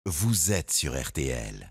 Vous êtes sur RTL.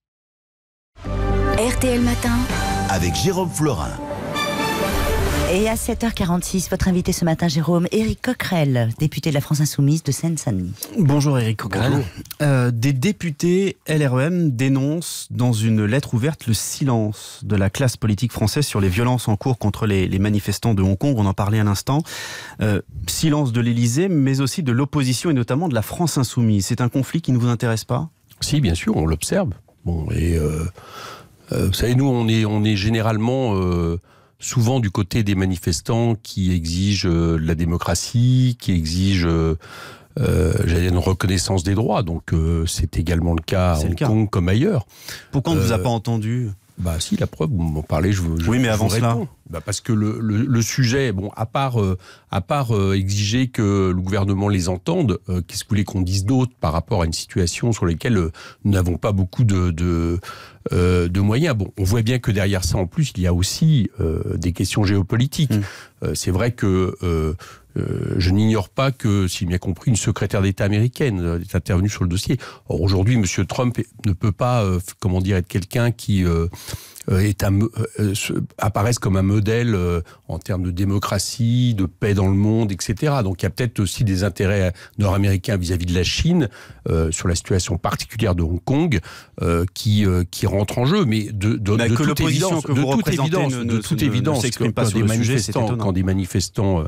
RTL Matin. Avec Jérôme Florin. Et à 7h46, votre invité ce matin, Jérôme, Éric Coquerel, député de la France Insoumise de Seine-Saint-Denis. Bonjour Éric Coquerel. Des députés LREM dénoncent dans une lettre ouverte le silence de la classe politique française sur les violences en cours contre les manifestants de Hong Kong. On en parlait à l'instant. Silence de l'Élysée, mais aussi de l'opposition et notamment de la France Insoumise. C'est un conflit qui ne vous intéresse pas ? Si, bien sûr, on l'observe. Bon, et vous savez, nous, on est généralement souvent du côté des manifestants qui exigent la démocratie, qui exigent une reconnaissance des droits. Donc, c'est également le cas à Hong Kong comme ailleurs. Pourquoi on ne vous a pas entendu ? Bah si, la preuve, vous m'en parlez, oui, mais avant cela. Parce que le sujet, bon, à part exiger que le gouvernement les entende, qu'est-ce que vous voulez qu'on dise d'autre par rapport à une situation sur laquelle nous n'avons pas beaucoup de moyens. Bon, on voit bien que derrière ça, en plus, il y a aussi des questions géopolitiques. C'est vrai que je n'ignore pas que, si j'ai bien compris, une secrétaire d'État américaine est intervenue sur le dossier. Or, aujourd'hui, M. Trump ne peut pas, être quelqu'un qui apparaisse comme un modèle en termes de démocratie, de paix dans le monde, etc. Donc il y a peut-être aussi des intérêts nord-américains vis-à-vis de la Chine sur la situation particulière de Hong Kong qui rentre en jeu. Mais de toute évidence, quand des manifestants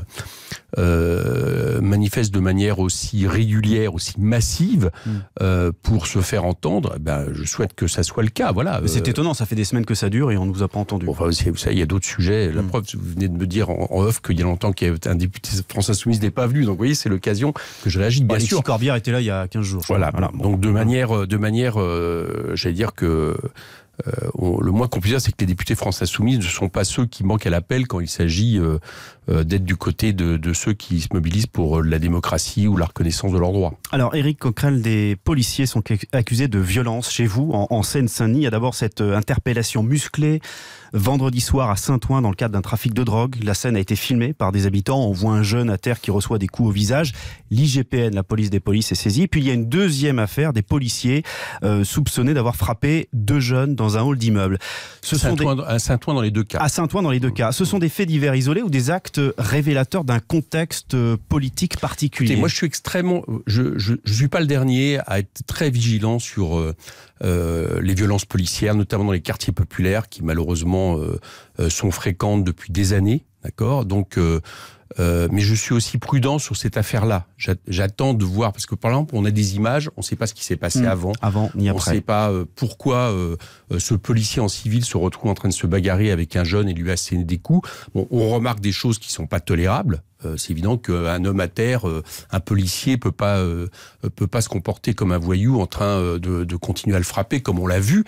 manifestent de manière aussi régulière, aussi massive pour se faire entendre, je souhaite que ça soit le cas. Voilà. C'est étonnant, ça fait des semaines que ça dure et on ne vous a pas entendu. Enfin, vous savez, il y a d'autres sujets. La preuve, vous venez de me dire en off qu'il y a longtemps qu'il y a un député de France Insoumise n'est pas venu. Donc, vous voyez, c'est l'occasion que je réagis. Bien sûr. Alexis Corbière était là il y a 15 jours. Voilà. Donc, de manière, j'allais dire que le moins qu'on puisse dire, c'est que les députés France Insoumise ne sont pas ceux qui manquent à l'appel quand il s'agit d'être du côté de ceux qui se mobilisent pour la démocratie ou la reconnaissance de leurs droits. Alors, Éric Coquerel, des policiers sont accusés de violence chez vous, en Seine-Saint-Denis. Il y a d'abord cette interpellation musclée vendredi soir à Saint-Ouen dans le cadre d'un trafic de drogue. La scène a été filmée par des habitants. On voit un jeune à terre qui reçoit des coups au visage. L'IGPN, la police des polices, est saisie. Puis il y a une deuxième affaire, des policiers soupçonnés d'avoir frappé deux jeunes dans un hall d'immeuble. À Saint-Ouen dans les deux cas. À Saint-Ouen dans les deux cas. Ce sont des faits divers isolés ou des actes révélateurs d'un contexte politique particulier? Écoutez, moi je suis extrêmement... Je suis pas le dernier à être très vigilant sur les violences policières, notamment dans les quartiers populaires qui malheureusement sont fréquentes depuis des années. D'accord ? Donc, mais je suis aussi prudent sur cette affaire-là. J'attends de voir, parce que par exemple, on a des images, on ne sait pas ce qui s'est passé avant ni après. On ne sait pas pourquoi ce policier en civil se retrouve en train de se bagarrer avec un jeune et lui asséner des coups. Bon, on remarque des choses qui ne sont pas tolérables. C'est évident qu'un homme à terre, un policier peut pas se comporter comme un voyou en train de continuer à le frapper, comme on l'a vu.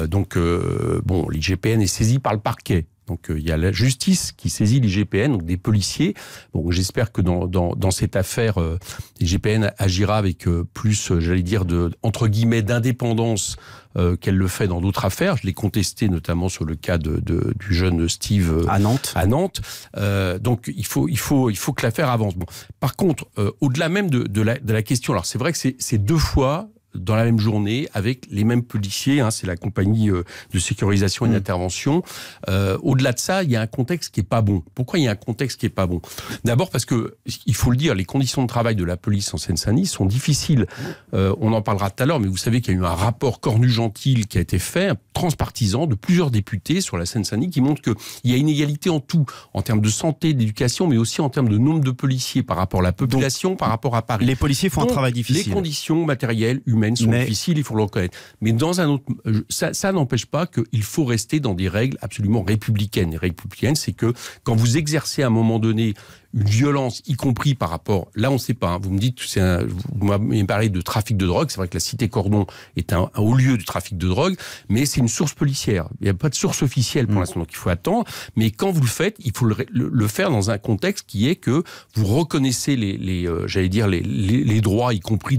L'IGPN est saisi par le parquet. Donc il y a la justice qui saisit l'IGPN, donc des policiers. Bon, j'espère que dans cette affaire, l'IGPN agira avec plus, entre guillemets, d'indépendance qu'elle le fait dans d'autres affaires. Je l'ai contesté notamment sur le cas du jeune Steve à Nantes. Donc il faut que l'affaire avance. Bon, par contre, au-delà même de la question, alors c'est vrai que c'est deux fois dans la même journée, avec les mêmes policiers, c'est la compagnie de sécurisation et d'intervention. Au-delà de ça, il y a un contexte qui est pas bon. Pourquoi il y a un contexte qui est pas bon ? D'abord parce que, il faut le dire, les conditions de travail de la police en Seine-Saint-Denis sont difficiles. On en parlera tout à l'heure, mais vous savez qu'il y a eu un rapport Cornu-Gentil qui a été fait, transpartisan, de plusieurs députés sur la Seine-Saint-Denis, qui montre qu'il y a une égalité en tout, en termes de santé, d'éducation, mais aussi en termes de nombre de policiers par rapport à la population, par rapport à Paris. Les policiers font un travail difficile. Les conditions matérielles, humaines, sont difficiles, il faut le reconnaître. Mais dans un autre, ça n'empêche pas qu'il faut rester dans des règles absolument républicaines. Les règles républicaines, c'est que quand vous exercez à un moment donné une violence, y compris par rapport... Là, on ne sait pas. Vous me dites, vous m'avez parlé de trafic de drogue. C'est vrai que la cité Cordon est un haut lieu du trafic de drogue, mais c'est une source policière. Il n'y a pas de source officielle pour l'instant, donc il faut attendre. Mais quand vous le faites, il faut le faire dans un contexte qui est que vous reconnaissez les droits, y compris d'un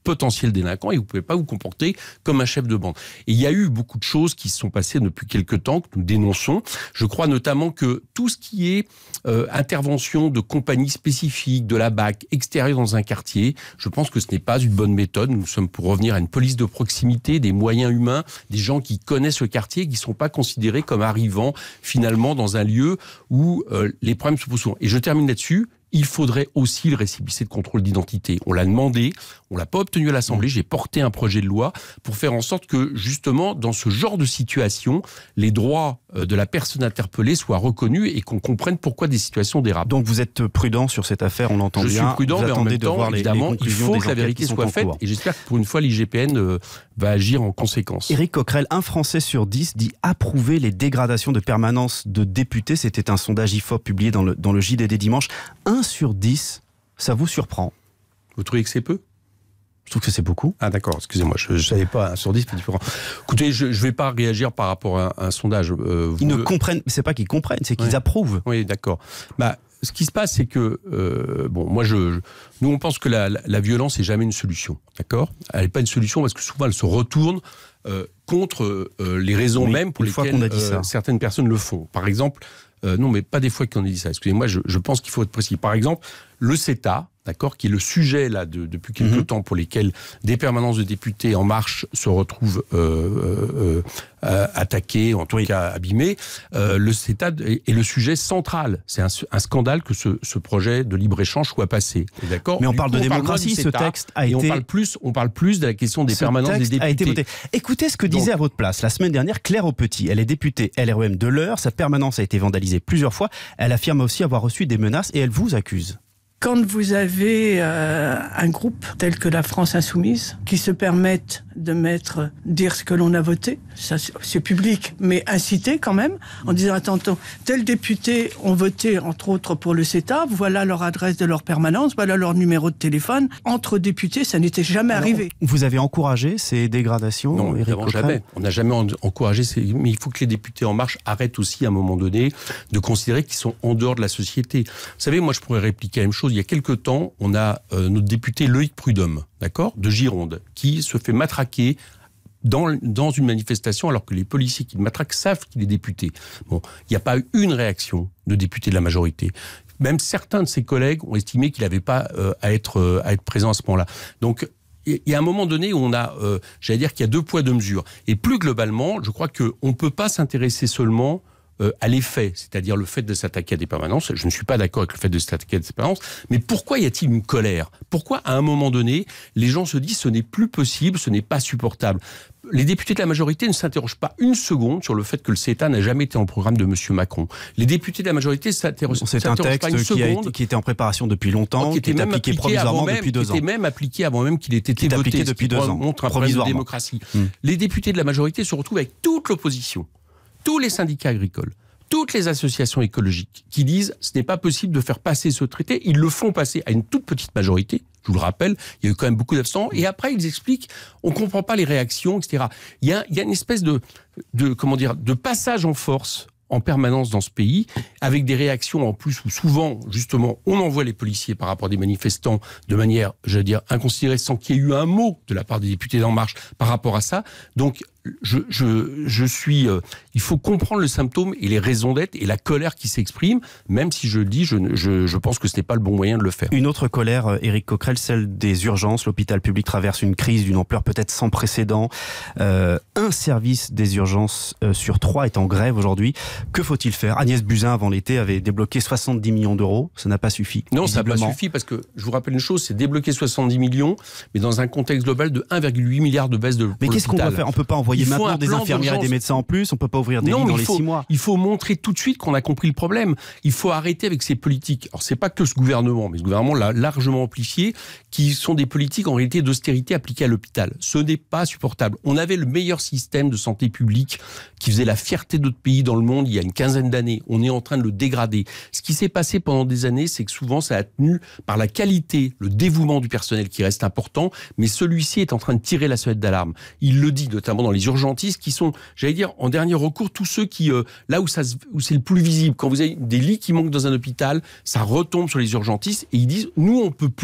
potentiel délinquant et vous ne pouvez pas vous comporter comme un chef de bande. Et il y a eu beaucoup de choses qui se sont passées depuis quelques temps que nous dénonçons. Je crois notamment que tout ce qui est intervention de compagnies spécifiques, de la BAC, extérieure dans un quartier, je pense que ce n'est pas une bonne méthode. Nous sommes pour revenir à une police de proximité, des moyens humains, des gens qui connaissent le quartier, qui ne sont pas considérés comme arrivant finalement dans un lieu où les problèmes se posent souvent. Et je termine là-dessus. Il faudrait aussi le récépissé de contrôle d'identité. On l'a demandé, on l'a pas obtenu à l'Assemblée. J'ai porté un projet de loi pour faire en sorte que, justement, dans ce genre de situation, les droits de la personne interpellée soient reconnus et qu'on comprenne pourquoi des situations dérapent. Donc vous êtes prudent sur cette affaire, on l'entend bien. Je suis prudent, mais en même temps, évidemment, il faut que la vérité soit faite. Et j'espère que pour une fois, l'IGPN va agir en conséquence. Éric Coquerel, 1 Français sur 10 dit approuver les dégradations de permanence de députés. C'était un sondage IFOP publié dans le JDD dimanche. 1 sur 10, ça vous surprend? Vous trouvez que c'est peu? Je trouve que c'est beaucoup. Ah d'accord, excusez-moi, je ne savais pas, 1 sur 10, c'est différent. Écoutez, je ne vais pas réagir par rapport à un sondage. Ils ne comprennent, c'est pas qu'ils comprennent, c'est qu'ils approuvent. Oui, d'accord. Ce qui se passe, c'est que, nous on pense que la violence n'est jamais une solution, d'accord? Elle n'est pas une solution parce que souvent elle se retourne contre les raisons mêmes pour lesquelles certaines personnes le font. Par exemple, non, mais pas des fois qu'on ait dit ça. Excusez-moi, je pense qu'il faut être précis. Par exemple, le CETA, d'accord, qui est le sujet là depuis quelques temps pour lesquels des permanences de députés En Marche se retrouvent attaquées, en tout cas abîmées. Le CETA est le sujet central. C'est un scandale que ce projet de libre-échange soit passé. D'accord. Mais on parle de démocratie, ce texte a été... On parle plus de la question des permanences des députés. A été voté. Écoutez ce que disait à votre place la semaine dernière Claire Aupetit. Elle est députée LREM de l'Eure. Sa permanence a été vandalisée plusieurs fois. Elle affirme aussi avoir reçu des menaces et elle vous accuse. Quand vous avez un groupe tel que la France Insoumise qui se permettent de dire ce que l'on a voté, ça c'est public, mais inciter quand même, en disant attends, tels députés ont voté entre autres pour le CETA, voilà leur adresse de leur permanence, voilà leur numéro de téléphone. Entre députés, ça n'était jamais arrivé. Vous avez encouragé ces dégradations? Non, évidemment jamais. On n'a jamais encouragé mais il faut que les députés En Marche arrêtent aussi à un moment donné de considérer qu'ils sont en dehors de la société. Vous savez, moi je pourrais répliquer la même chose. Il y a quelques temps, on a notre député Loïc Prudhomme, d'accord, de Gironde, qui se fait matraquer dans une manifestation alors que les policiers qui le matraquent savent qu'il est député. Bon, il n'y a pas eu une réaction de député de la majorité. Même certains de ses collègues ont estimé qu'il n'avait pas à être présent à ce moment-là. Donc, il y a un moment donné où on a, j'allais dire qu'il y a 2 poids 2 mesures. Et plus globalement, je crois qu'on ne peut pas s'intéresser seulement à l'effet, c'est-à-dire le fait de s'attaquer à des permanences. Je ne suis pas d'accord avec le fait de s'attaquer à des permanences, mais pourquoi y a-t-il une colère? Pourquoi, à un moment donné, les gens se disent ce n'est plus possible, ce n'est pas supportable? Les députés de la majorité ne s'interrogent pas une seconde sur le fait que le CETA n'a jamais été en programme de M. Macron. Les députés de la majorité s'interrogent pas une seconde. Qui était en préparation depuis longtemps, qui était appliqué provisoirement depuis 2 ans. Qui était même appliqué avant même qu'il ait été voté, depuis 2 ans. Montre un problème de démocratie. Les députés de la majorité se retrouvent avec toute l'opposition, tous les syndicats agricoles, toutes les associations écologiques qui disent ce n'est pas possible de faire passer ce traité. Ils le font passer à une toute petite majorité. Je vous le rappelle, il y a eu quand même beaucoup d'abstentions. Et après, ils expliquent, on ne comprend pas les réactions, etc. Il y a une espèce de passage en force en permanence dans ce pays, avec des réactions en plus où souvent, justement, on envoie les policiers par rapport à des manifestants de manière, j'allais dire, inconsidérée, sans qu'il y ait eu un mot de la part des députés d'En Marche par rapport à ça. Donc, il faut comprendre le symptôme et les raisons d'être et la colère qui s'exprime, même si je pense que ce n'est pas le bon moyen de le faire. Une autre colère, Éric Coquerel, celle des urgences. L'hôpital public traverse une crise d'une ampleur peut-être sans précédent. Un service des urgences sur 3 est en grève aujourd'hui. Que faut-il faire? Agnès Buzyn, avant l'été, avait débloqué 70 millions d'euros. Ça n'a pas suffi. Non, ça n'a pas suffi parce que, je vous rappelle une chose, c'est débloquer 70 millions, mais dans un contexte global de 1,8 milliard de baisse de l'hôpital. Mais qu'est-ce qu'on peut faire? On peut pas envoyer maintenant des infirmières et des médecins en plus, on peut pas ouvrir des lits dans les 6 mois. Il faut montrer tout de suite qu'on a compris le problème. Il faut arrêter avec ces politiques. Alors c'est pas que ce gouvernement, mais ce gouvernement l'a largement amplifié, qui sont des politiques en réalité d'austérité appliquées à l'hôpital. Ce n'est pas supportable. On avait le meilleur système de santé publique qui faisait la fierté de notre pays dans le monde il y a une quinzaine d'années. On est en train de le dégrader. Ce qui s'est passé pendant des années, c'est que souvent ça a tenu par la qualité, le dévouement du personnel qui reste important, mais celui-ci est en train de tirer la sonnette d'alarme. Il le dit notamment dans les urgentistes qui sont, j'allais dire, en dernier recours, tous ceux qui, là où c'est le plus visible, quand vous avez des lits qui manquent dans un hôpital, ça retombe sur les urgentistes et ils disent, nous on peut plus.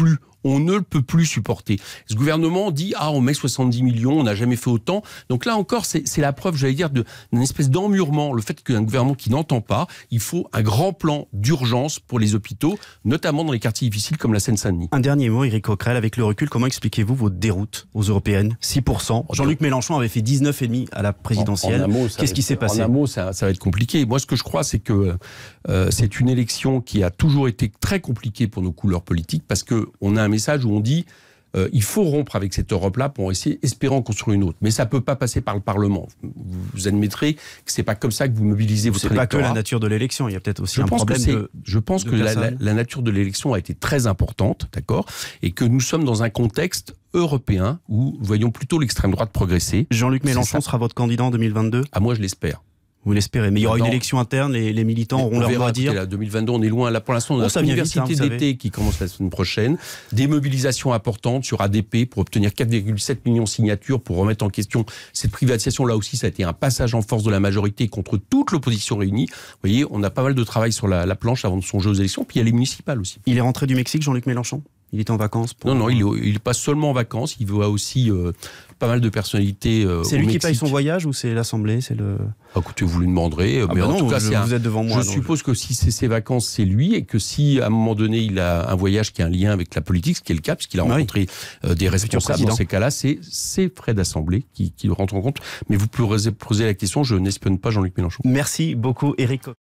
on ne le peut plus supporter. Ce gouvernement dit on met 70 millions, on n'a jamais fait autant. Donc là encore, c'est la preuve, j'allais dire, d'une espèce d'emmurement. Le fait qu'un gouvernement qui n'entend pas, il faut un grand plan d'urgence pour les hôpitaux, notamment dans les quartiers difficiles comme la Seine-Saint-Denis. Un dernier mot, Éric Coquerel, avec le recul, comment expliquez-vous votre déroute aux européennes? 6%. Jean-Luc Mélenchon avait fait 19,5% à la présidentielle. Qu'est-ce qui s'est passé? En un mot, ça va être compliqué. Moi, ce que je crois, c'est que c'est une élection qui a toujours été très compliquée pour nos couleurs politiques, parce qu'on a un message où on dit il faut rompre avec cette Europe-là pour essayer, espérant construire une autre. Mais ça ne peut pas passer par le Parlement. Vous admettrez que c'est pas comme ça que vous mobilisez votre électorat. C'est pas que la nature de l'élection, il y a peut-être aussi un problème Je pense que la nature de l'élection a été très importante, d'accord, et que nous sommes dans un contexte européen où voyons plutôt l'extrême droite progresser. Jean-Luc Mélenchon sera votre candidat en 2022 ? Moi, je l'espère. Vous l'espérez, mais il y aura une élection interne, les militants auront leur mot à dire. Là, 2022, on est loin. Là, pour l'instant, on a une université d'été qui commence la semaine prochaine. Des mobilisations importantes sur ADP pour obtenir 4,7 millions de signatures pour remettre en question cette privatisation. Là aussi, ça a été un passage en force de la majorité contre toute l'opposition réunie. Vous voyez, on a pas mal de travail sur la planche avant de songer aux élections. Puis il y a les municipales aussi. Il est rentré du Mexique, Jean-Luc Mélenchon ? Il est en vacances Non, il n'est pas seulement en vacances. Il voit aussi pas mal de personnalités C'est lui qui paye son voyage ou c'est l'Assemblée, Écoutez, vous lui demanderez. Mais en tout cas, vous êtes devant moi. Je suppose que si c'est ses vacances, c'est lui, et que si à un moment donné il a un voyage qui a un lien avec la politique, ce qui est le cas, puisqu'il a rencontré des responsables, dans ces cas-là, c'est frais d'Assemblée qui rentrent en compte. Mais vous pouvez poser la question, je n'espionne pas Jean-Luc Mélenchon. Merci beaucoup, Éric.